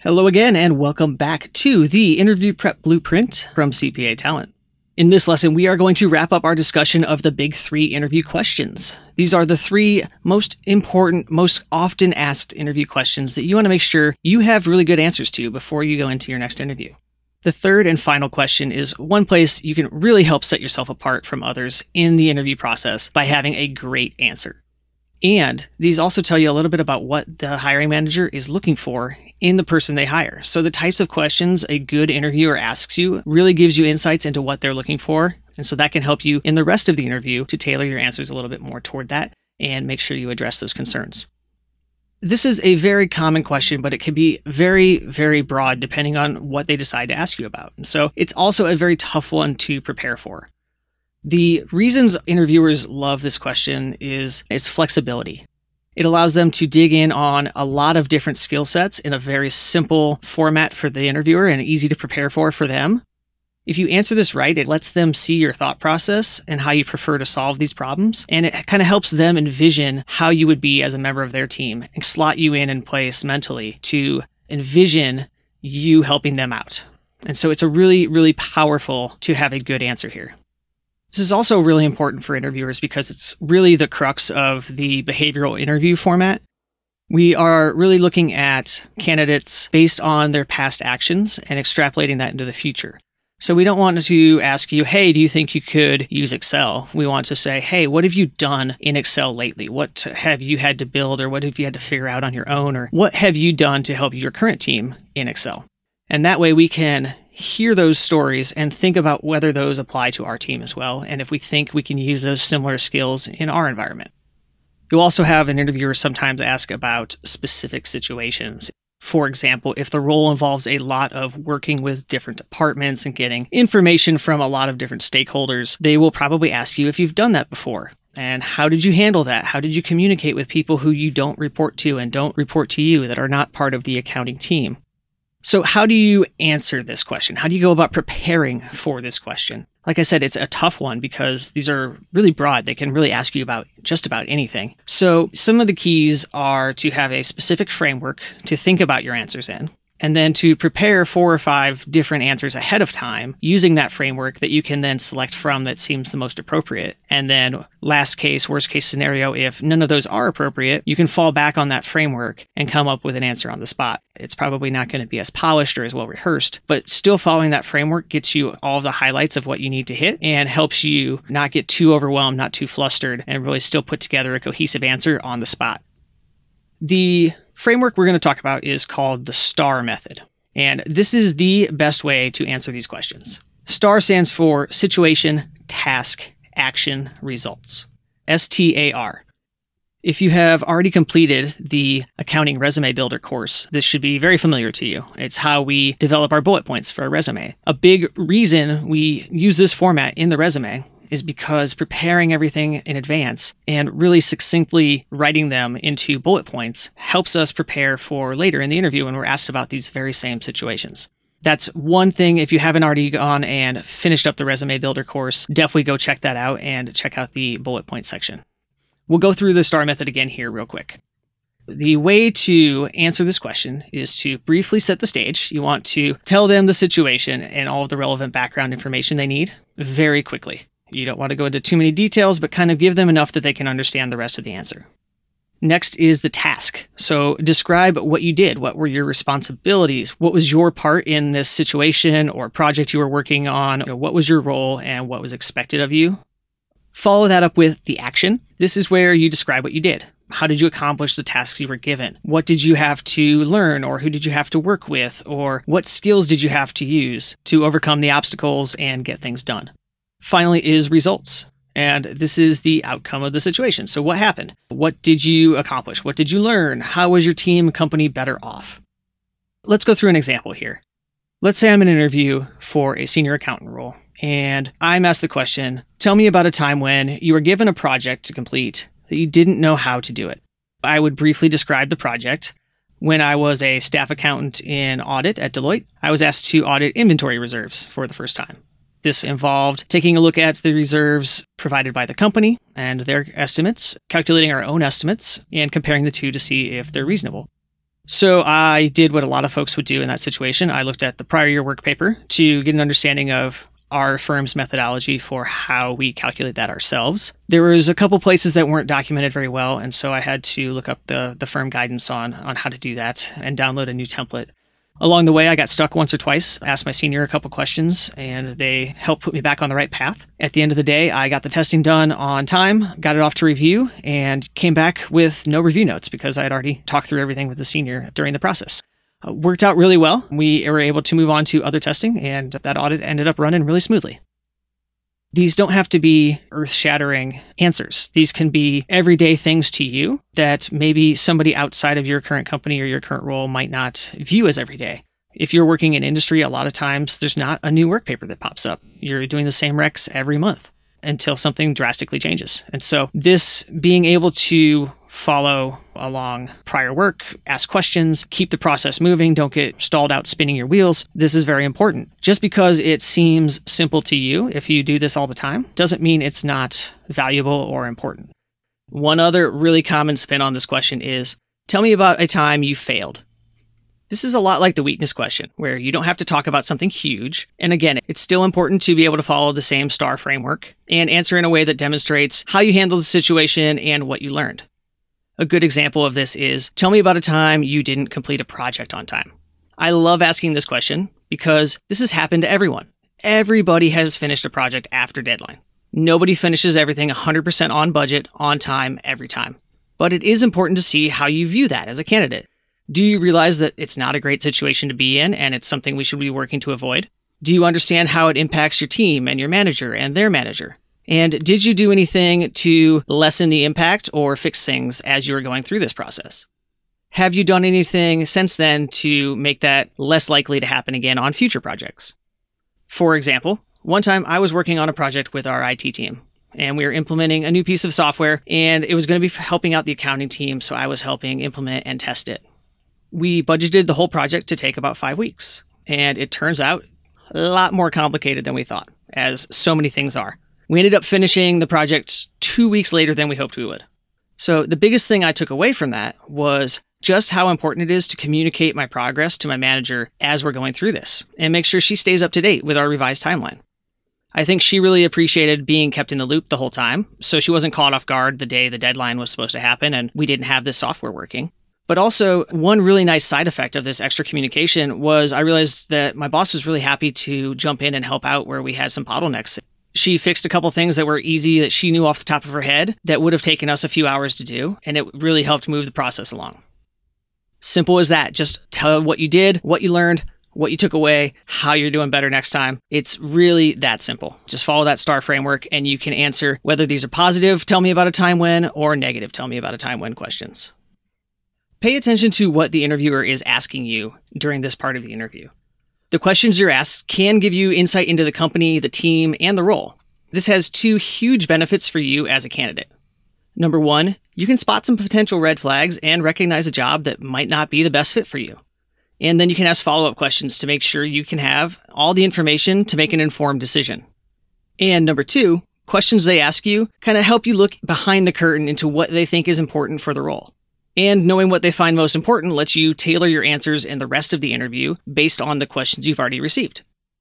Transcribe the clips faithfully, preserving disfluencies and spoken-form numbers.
Hello again, and welcome back to the Interview Prep Blueprint from C P A Talent. In this lesson, we are going to wrap up our discussion of the big three interview questions. These are the three most important, most often asked interview questions that you want to make sure you have really good answers to before you go into your next interview. The third and final question is one place you can really help set yourself apart from others in the interview process by having a great answer. And these also tell you a little bit about what the hiring manager is looking for in the person they hire. So the types of questions a good interviewer asks you really gives you insights into what they're looking for. And so that can help you in the rest of the interview to tailor your answers a little bit more toward that and make sure you address those concerns. This is a very common question, but it can be very, very broad depending on what they decide to ask you about. And so it's also a very tough one to prepare for. The reasons interviewers love this question is its flexibility. It allows them to dig in on a lot of different skill sets in a very simple format for the interviewer and easy to prepare for for them. If you answer this right, it lets them see your thought process and how you prefer to solve these problems. And it kind of helps them envision how you would be as a member of their team and slot you in in place mentally to envision you helping them out. And so it's a really, really powerful to have a good answer here. This is also really important for interviewers because it's really the crux of the behavioral interview format. We are really looking at candidates based on their past actions and extrapolating that into the future. So we don't want to ask you, hey, do you think you could use Excel? We want to say, hey, what have you done in Excel lately? What have you had to build or what have you had to figure out on your own? Or what have you done to help your current team in Excel? And that way we can hear those stories and think about whether those apply to our team as well, and if we think we can use those similar skills in our environment. You'll also have an interviewer sometimes ask about specific situations. For example, if the role involves a lot of working with different departments and getting information from a lot of different stakeholders, they will probably ask you if you've done that before. And how did you handle that? How did you communicate with people who you don't report to and don't report to you that are not part of the accounting team? So how do you answer this question? How do you go about preparing for this question? Like I said, it's a tough one because these are really broad. They can really ask you about just about anything. So some of the keys are to have a specific framework to think about your answers in, and then to prepare four or five different answers ahead of time using that framework that you can then select from that seems the most appropriate. And then last case, worst case scenario, if none of those are appropriate, you can fall back on that framework and come up with an answer on the spot. It's probably not going to be as polished or as well rehearsed, but still following that framework gets you all of the highlights of what you need to hit and helps you not get too overwhelmed, not too flustered, and really still put together a cohesive answer on the spot. The framework we're going to talk about is called the STAR method. And this is the best way to answer these questions. STAR stands for Situation, Task, Action, Results. S T A R. If you have already completed the Accounting Resume Builder course, this should be very familiar to you. It's how we develop our bullet points for a resume. A big reason we use this format in the resume is because preparing everything in advance and really succinctly writing them into bullet points helps us prepare for later in the interview when we're asked about these very same situations. That's one thing. If you haven't already gone and finished up the Resume Builder course, definitely go check that out and check out the bullet point section. We'll go through the STAR method again here real quick. The way to answer this question is to briefly set the stage. You want to tell them the situation and all of the relevant background information they need very quickly. You don't want to go into too many details, but kind of give them enough that they can understand the rest of the answer. Next is the task. So describe what you did. What were your responsibilities? What was your part in this situation or project you were working on? What was your role and what was expected of you? Follow that up with the action. This is where you describe what you did. How did you accomplish the tasks you were given? What did you have to learn, or who did you have to work with, or what skills did you have to use to overcome the obstacles and get things done? Finally is results. And this is the outcome of the situation. So what happened? What did you accomplish? What did you learn? How was your team and company better off? Let's go through an example here. Let's say I'm in an interview for a senior accountant role, and I'm asked the question, tell me about a time when you were given a project to complete that you didn't know how to do it. I would briefly describe the project. When I was a staff accountant in audit at Deloitte, I was asked to audit inventory reserves for the first time. This involved taking a look at the reserves provided by the company and their estimates, calculating our own estimates, and comparing the two to see if they're reasonable. So I did what a lot of folks would do in that situation. I looked at the prior year work paper to get an understanding of our firm's methodology for how we calculate that ourselves. There was a couple places that weren't documented very well, and so I had to look up the, the firm guidance on, on how to do that and download a new template. Along the way, I got stuck once or twice, asked my senior a couple questions, and they helped put me back on the right path. At the end of the day, I got the testing done on time, got it off to review, and came back with no review notes because I had already talked through everything with the senior during the process. Uh, worked out really well. We were able to move on to other testing, and that audit ended up running really smoothly. These don't have to be earth-shattering answers. These can be everyday things to you that maybe somebody outside of your current company or your current role might not view as everyday. If you're working in industry, a lot of times there's not a new work paper that pops up. You're doing the same recs every month until something drastically changes. And so this being able to follow along prior work, ask questions, keep the process moving, don't get stalled out spinning your wheels. This is very important. Just because it seems simple to you, if you do this all the time, doesn't mean it's not valuable or important. One other really common spin on this question is, tell me about a time you failed. This is a lot like the weakness question, where you don't have to talk about something huge. And again, it's still important to be able to follow the same STAR framework and answer in a way that demonstrates how you handled the situation and what you learned. A good example of this is, tell me about a time you didn't complete a project on time. I love asking this question because this has happened to everyone. Everybody has finished a project after deadline. Nobody finishes everything one hundred percent on budget, on time, every time. But it is important to see how you view that as a candidate. Do you realize that it's not a great situation to be in and it's something we should be working to avoid? Do you understand how it impacts your team and your manager and their manager? And did you do anything to lessen the impact or fix things as you were going through this process? Have you done anything since then to make that less likely to happen again on future projects? For example, one time I was working on a project with our I T team, and we were implementing a new piece of software, and it was going to be helping out the accounting team, so I was helping implement and test it. We budgeted the whole project to take about five weeks, and it turns out a lot more complicated than we thought, as so many things are. We ended up finishing the project two weeks later than we hoped we would. So the biggest thing I took away from that was just how important it is to communicate my progress to my manager as we're going through this, and make sure she stays up to date with our revised timeline. I think she really appreciated being kept in the loop the whole time, so she wasn't caught off guard the day the deadline was supposed to happen and we didn't have this software working. But also, one really nice side effect of this extra communication was I realized that my boss was really happy to jump in and help out where we had some bottlenecks. She fixed a couple things that were easy that she knew off the top of her head that would have taken us a few hours to do, and it really helped move the process along. Simple as that. Just tell what you did, what you learned, what you took away, how you're doing better next time. It's really that simple. Just follow that STAR framework and you can answer whether these are positive, tell me about a time when, or negative, tell me about a time when questions. Pay attention to what the interviewer is asking you during this part of the interview. The questions you're asked can give you insight into the company, the team, and the role. This has two huge benefits for you as a candidate. Number one, you can spot some potential red flags and recognize a job that might not be the best fit for you. And then you can ask follow-up questions to make sure you can have all the information to make an informed decision. And number two, questions they ask you kind of help you look behind the curtain into what they think is important for the role. And knowing what they find most important lets you tailor your answers in the rest of the interview based on the questions you've already received.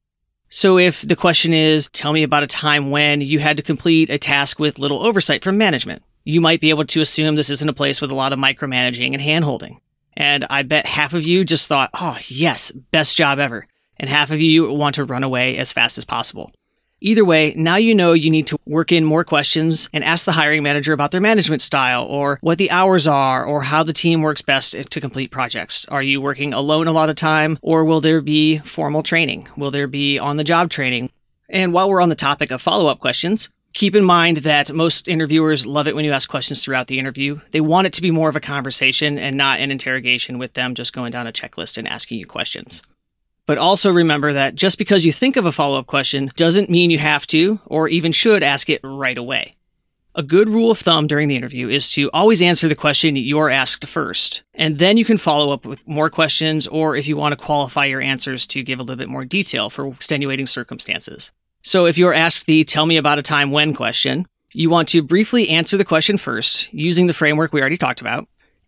So if the question is, tell me about a time when you had to complete a task with little oversight from management, you might be able to assume this isn't a place with a lot of micromanaging and handholding. And I bet half of you just thought, oh yes, best job ever. And half of you want to run away as fast as possible. Either way, now you know you need to work in more questions and ask the hiring manager about their management style or what the hours are or how the team works best to complete projects. Are you working alone a lot of time or will there be formal training? Will there be on-the-job training? And while we're on the topic of follow-up questions, keep in mind that most interviewers love it when you ask questions throughout the interview. They want it to be more of a conversation and not an interrogation with them just going down a checklist and asking you questions. But also remember that just because you think of a follow-up question doesn't mean you have to or even should ask it right away. A good rule of thumb during the interview is to always answer the question you're asked first, and then you can follow up with more questions or if you want to qualify your answers to give a little bit more detail for extenuating circumstances. So if you're asked the tell me about a time when question, you want to briefly answer the question first using the framework we already talked about,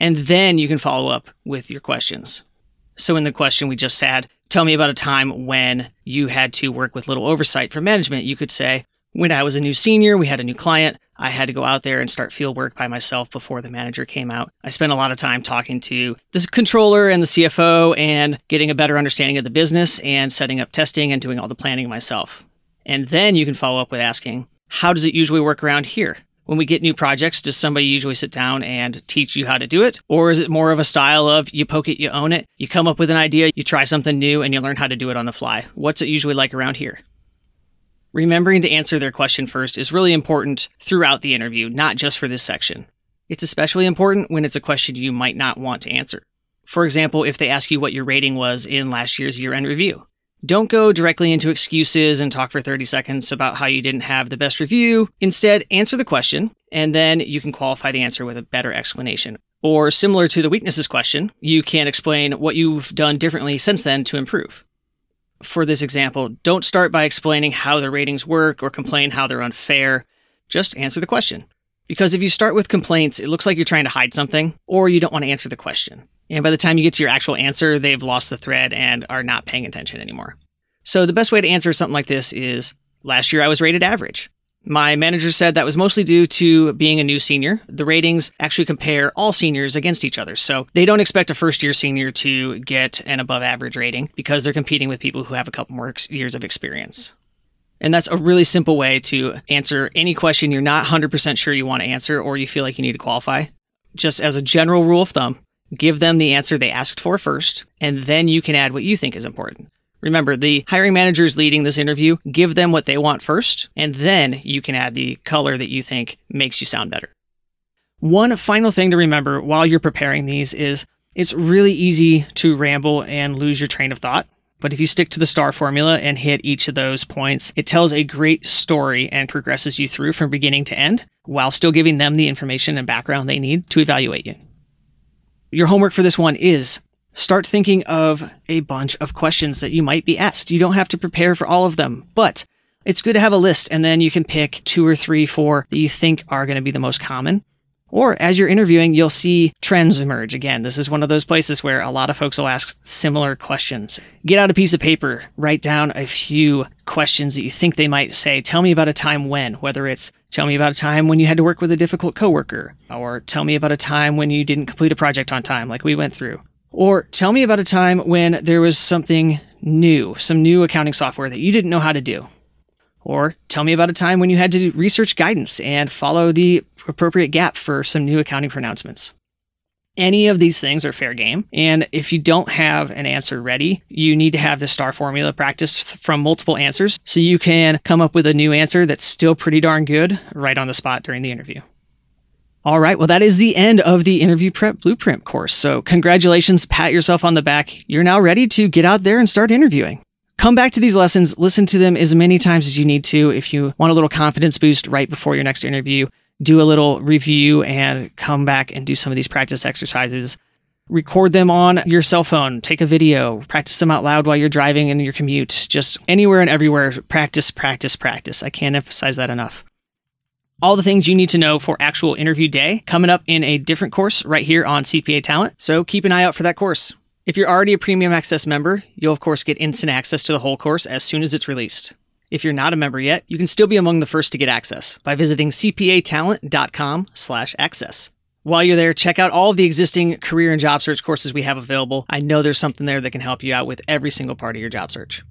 And then you can follow up with your questions. So in the question we just had, tell me about a time when you had to work with little oversight from management. You could say, when I was a new senior, we had a new client. I had to go out there and start field work by myself before the manager came out. I spent a lot of time talking to the controller and the C F O and getting a better understanding of the business and setting up testing and doing all the planning myself. And then you can follow up with asking, how does it usually work around here? When we get new projects, does somebody usually sit down and teach you how to do it? Or is it more of a style of you poke it, you own it, you come up with an idea, you try something new, and you learn how to do it on the fly? What's it usually like around here? Remembering to answer their question first is really important throughout the interview, not just for this section. It's especially important when it's a question you might not want to answer. For example, if they ask you what your rating was in last year's year-end review. Don't go directly into excuses and talk for thirty seconds about how you didn't have the best review. Instead, answer the question, and then you can qualify the answer with a better explanation. Or similar to the weaknesses question, you can explain what you've done differently since then to improve. For this example, don't start by explaining how the ratings work or complain how they're unfair. Just answer the question. Because if you start with complaints, it looks like you're trying to hide something, or you don't want to answer the question. And by the time you get to your actual answer, they've lost the thread and are not paying attention anymore. So the best way to answer something like this is, last year I was rated average. My manager said that was mostly due to being a new senior. The ratings actually compare all seniors against each other. So they don't expect a first-year senior to get an above-average rating because they're competing with people who have a couple more ex- years of experience. And that's a really simple way to answer any question you're not one hundred percent sure you want to answer or you feel like you need to qualify. Just as a general rule of thumb, give them the answer they asked for first, and then you can add what you think is important. Remember, the hiring manager is leading this interview. Give them what they want first, and then you can add the color that you think makes you sound better. One final thing to remember while you're preparing these is it's really easy to ramble and lose your train of thought. But if you stick to the STAR formula and hit each of those points, it tells a great story and progresses you through from beginning to end while still giving them the information and background they need to evaluate you. Your homework for this one is start thinking of a bunch of questions that you might be asked. You don't have to prepare for all of them, but it's good to have a list, and then you can pick two or three, four that you think are going to be the most common. Or as you're interviewing, you'll see trends emerge. Again, this is one of those places where a lot of folks will ask similar questions. Get out a piece of paper, write down a few questions that you think they might say. Tell me about a time when, whether it's tell me about a time when you had to work with a difficult coworker, or tell me about a time when you didn't complete a project on time like we went through. Or tell me about a time when there was something new, some new accounting software that you didn't know how to do. Or tell me about a time when you had to research guidance and follow the appropriate gap for some new accounting pronouncements. Any of these things are fair game. And if you don't have an answer ready, you need to have the STAR formula practice from multiple answers so you can come up with a new answer that's still pretty darn good right on the spot during the interview. All right, well, that is the end of the Interview Prep Blueprint course. So congratulations, pat yourself on the back. You're now ready to get out there and start interviewing. Come back to these lessons, listen to them as many times as you need to. If you want a little confidence boost right before your next interview, do a little review and come back and do some of these practice exercises. Record them on your cell phone, take a video, practice them out loud while you're driving in your commute. Just anywhere and everywhere, practice, practice, practice. I can't emphasize that enough. All the things you need to know for actual interview day coming up in a different course right here on C P A Talent. So keep an eye out for that course. If you're already a Premium Access member, you'll of course get instant access to the whole course as soon as it's released. If you're not a member yet, you can still be among the first to get access by visiting cpatalent.com slash access. While you're there, check out all of the existing career and job search courses we have available. I know there's something there that can help you out with every single part of your job search.